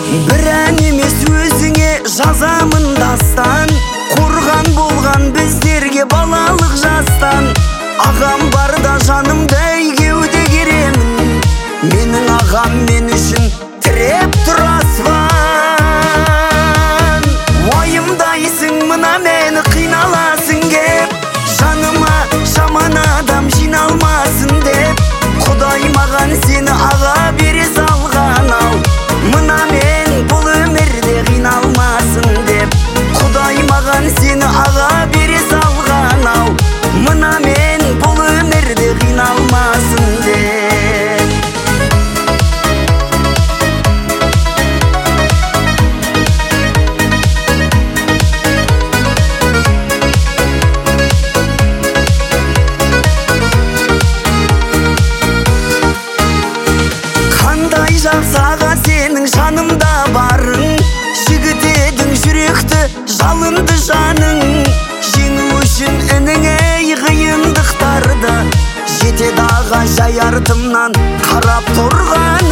бір ән емес өзіңе жазамын дастан, қорған болған біздерге балалық жастан. Ағам барда жанымдай кеуде керемін, менің ағам мен үшін тіреп тұр аспан. Уайымдайсың мына мені қиналасың кеп, жаныма жаман адам жиналмасын деп. Құдай маған сені аға бере салған ау, мына мен бұл өмірде қиналмасын деп. Құдай маған сені аға бере салған ау, мына мен бұл өмірде қиналмасын деп. Қандай жақсы аға сенің жанымда барың, жігіт едің жүректі жалынды жаның. Жеңу үшін ініңе қиындықтарды, жетеді аға жай артымнан қарап тұрған